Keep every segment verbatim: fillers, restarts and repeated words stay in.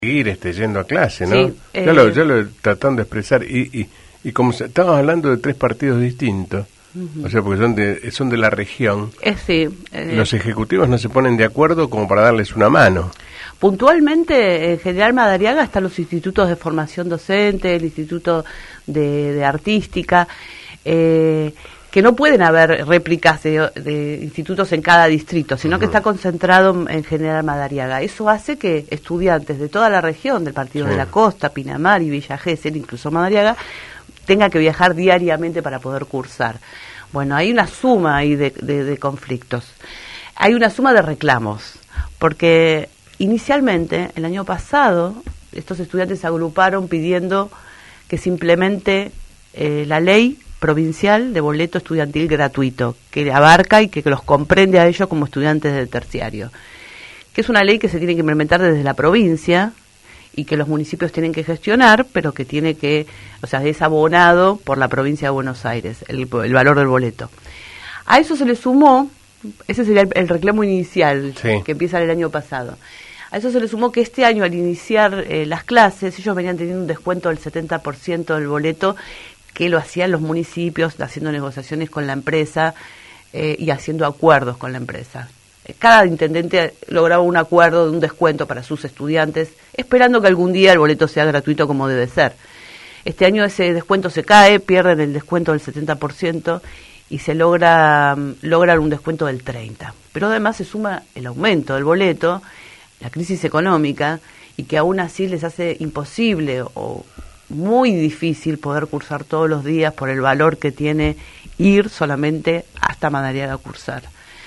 ir este, yendo a clase, ¿no? Sí, ya, eh, lo, ya lo tratando de expresar. Y, y, y como se, estamos hablando de tres partidos distintos, uh-huh. o sea, porque son de, son de la región, eh, sí, eh, los ejecutivos no se ponen de acuerdo como para darles una mano. Puntualmente, en General Madariaga están los institutos de formación docente, el instituto de, de artística, eh, que no pueden haber réplicas de, de institutos en cada distrito, sino uh-huh. que está concentrado en General Madariaga. Eso hace que estudiantes de toda la región, del Partido sí. de la Costa, Pinamar y Villa Gesell, incluso Madariaga, tengan que viajar diariamente para poder cursar. Bueno, hay una suma ahí de, de, de conflictos. Hay una suma de reclamos, porque inicialmente, el año pasado, estos estudiantes se agruparon pidiendo que se implemente eh, la ley provincial de boleto estudiantil gratuito, que abarca y que, que los comprende a ellos como estudiantes del terciario, que es una ley que se tiene que implementar desde la provincia y que los municipios tienen que gestionar, pero que tiene que, o sea, es abonado por la provincia de Buenos Aires, el, el valor del boleto. A eso se le sumó, ese sería el, el reclamo inicial, sí. que empieza el año pasado. A eso se le sumó que este año, al iniciar eh, las clases, ellos venían teniendo un descuento del setenta por ciento del boleto, que lo hacían los municipios, haciendo negociaciones con la empresa eh, y haciendo acuerdos con la empresa. Cada intendente lograba un acuerdo de un descuento para sus estudiantes, esperando que algún día el boleto sea gratuito como debe ser. Este año ese descuento se cae, pierden el descuento del setenta por ciento y se logra logran un descuento del treinta por ciento. Pero además se suma el aumento del boleto, la crisis económica, y que aún así les hace imposible o muy difícil poder cursar todos los días por el valor que tiene ir solamente hasta Madariaga a cursar.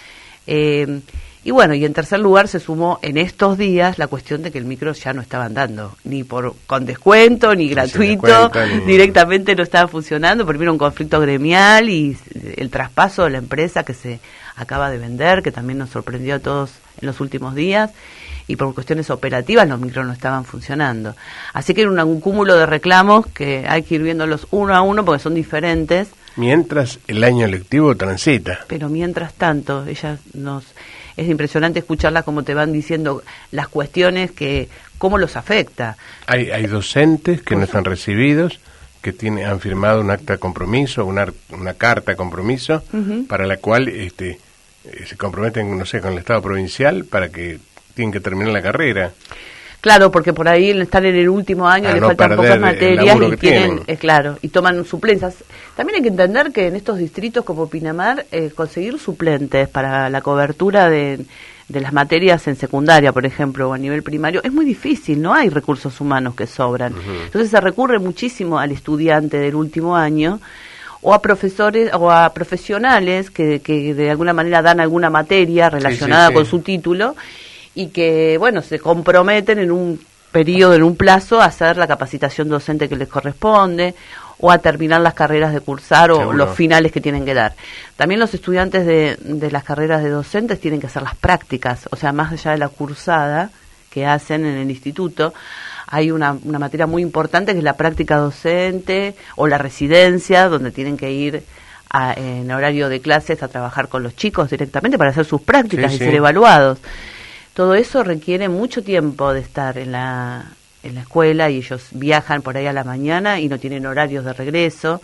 Eh, y bueno, y en tercer lugar se sumó en estos días la cuestión de que el micro ya no estaba andando, ni por con descuento, ni gratuito, cuenta, ni... directamente no estaba funcionando, primero un conflicto gremial y el traspaso de la empresa que se acaba de vender, que también nos sorprendió a todos en los últimos días, y por cuestiones operativas los micros no estaban funcionando. Así que era un, un cúmulo de reclamos que hay que ir viéndolos uno a uno porque son diferentes. Mientras el año lectivo transita. Pero mientras tanto, ellas nos es impresionante escucharlas como te van diciendo las cuestiones que cómo los afecta. Hay hay docentes que no están recibidos, que tienen han firmado un acta de compromiso, una una carta de compromiso uh-huh. para la cual este eh, se comprometen, no sé, con el Estado provincial para que tienen que terminar la carrera. Claro, porque por ahí están en el último año, ah, le no faltan pocas materias y tienen, tienen. Eh, claro, y toman suplencias. También hay que entender que en estos distritos como Pinamar, eh, conseguir suplentes para la cobertura de, de las materias en secundaria, por ejemplo, o a nivel primario, es muy difícil, no hay recursos humanos que sobran. Uh-huh. Entonces se recurre muchísimo al estudiante del último año, o a profesores, o a profesionales que, que de alguna manera dan alguna materia relacionada sí, sí, sí. con su título, y que, bueno, se comprometen en un periodo, en un plazo, a hacer la capacitación docente que les corresponde, o a terminar las carreras de cursar, o Seguro. los finales que tienen que dar. También los estudiantes de, de las carreras de docentes tienen que hacer las prácticas, o sea, más allá de la cursada que hacen en el instituto, hay una, una materia muy importante que es la práctica docente, o la residencia, donde tienen que ir a, en horario de clases a trabajar con los chicos directamente para hacer sus prácticas sí, y sí. ser evaluados. Todo eso requiere mucho tiempo de estar en la en la escuela, y ellos viajan por ahí a la mañana y no tienen horarios de regreso.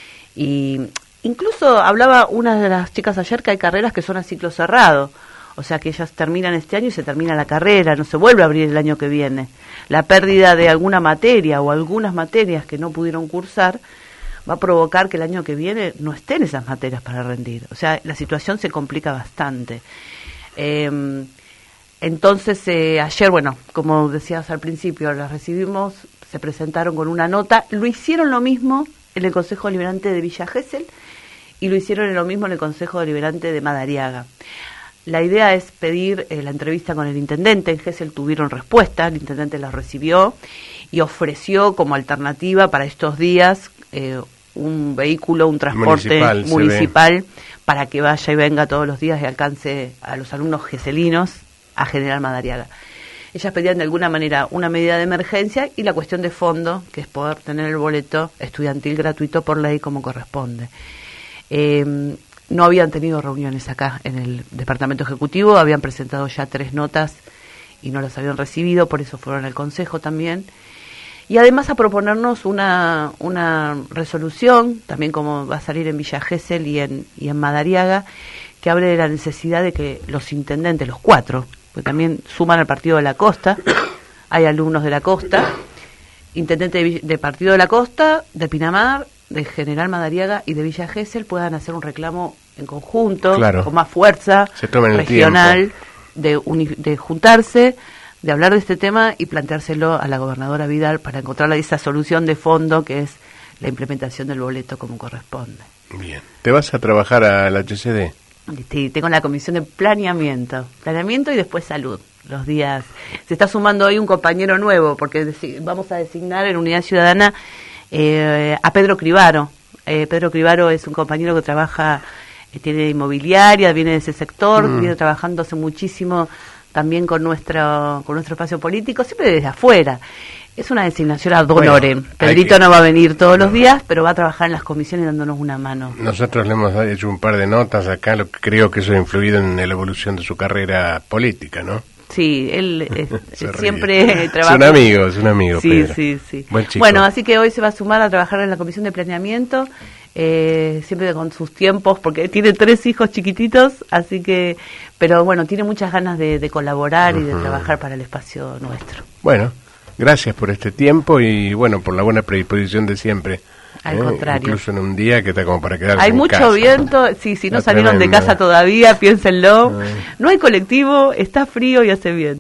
Y incluso hablaba una de las chicas ayer que hay carreras que son a ciclo cerrado, o sea que ellas terminan este año y se termina la carrera, no se vuelve a abrir el año que viene. La pérdida de alguna materia o algunas materias que no pudieron cursar va a provocar que el año que viene no estén esas materias para rendir. O sea, la situación se complica bastante. Eh, Entonces, eh, ayer, bueno, como decías al principio, las recibimos, se presentaron con una nota, lo hicieron lo mismo en el Consejo Deliberante de Villa Gesell y lo hicieron lo mismo en el Consejo Deliberante de Madariaga. La idea es pedir eh, la entrevista con el intendente. En Gesell tuvieron respuesta, el intendente la recibió y ofreció como alternativa para estos días eh, un vehículo, un transporte municipal, municipal para que vaya y venga todos los días y alcance a los alumnos geselinos a General Madariaga. Ellas pedían de alguna manera una medida de emergencia y la cuestión de fondo, que es poder tener el boleto estudiantil gratuito por ley como corresponde. Eh, no habían tenido reuniones acá en el Departamento Ejecutivo, habían presentado ya tres notas y no los habían recibido, por eso fueron al Consejo también. Y además a proponernos una, una resolución, también como va a salir en Villa Gesell y en, y en Madariaga, que hable de la necesidad de que los intendentes, los cuatro, porque también suman al Partido de la Costa, hay alumnos de la Costa, intendente de, de Partido de la Costa, de Pinamar, de General Madariaga y de Villa Gesell, puedan hacer un reclamo en conjunto, claro, con más fuerza, regional, de, uni, de juntarse, de hablar de este tema y planteárselo a la gobernadora Vidal para encontrar esa solución de fondo que es la implementación del boleto como corresponde. Bien. ¿Te vas a trabajar a la H C D? Sí, tengo la comisión de planeamiento, planeamiento y después salud. Los días, se está sumando hoy un compañero nuevo, porque vamos a designar en Unidad Ciudadana eh, a Pedro Cribaro. Eh, Pedro Cribaro es un compañero que trabaja, eh, tiene inmobiliaria, viene de ese sector, mm. viene trabajando hace muchísimo también con nuestro con nuestro espacio político, siempre desde afuera. Es una designación ad honorem. Bueno, Pedrito que... no va a venir todos no. los días, pero va a trabajar en las comisiones dándonos una mano. Nosotros le hemos hecho un par de notas acá, lo que creo que eso ha influido en la evolución de su carrera política, ¿no? Sí, él es, siempre trabaja. Es un amigo, es un amigo, sí, Pedro. Sí, sí, Buen chico. Bueno, así que hoy se va a sumar a trabajar en la comisión de planeamiento, eh, siempre con sus tiempos, porque tiene tres hijos chiquititos, así que, pero bueno, tiene muchas ganas de, de colaborar uh-huh. y de trabajar para el espacio nuestro. Bueno, gracias por este tiempo y bueno, por la buena predisposición de siempre. Al ¿eh? contrario. Incluso en un día que está como para quedarse Hay en mucho casa. viento, sí, si no Está salieron tremendo. de casa todavía, piénsenlo. No hay colectivo, está frío y hace viento.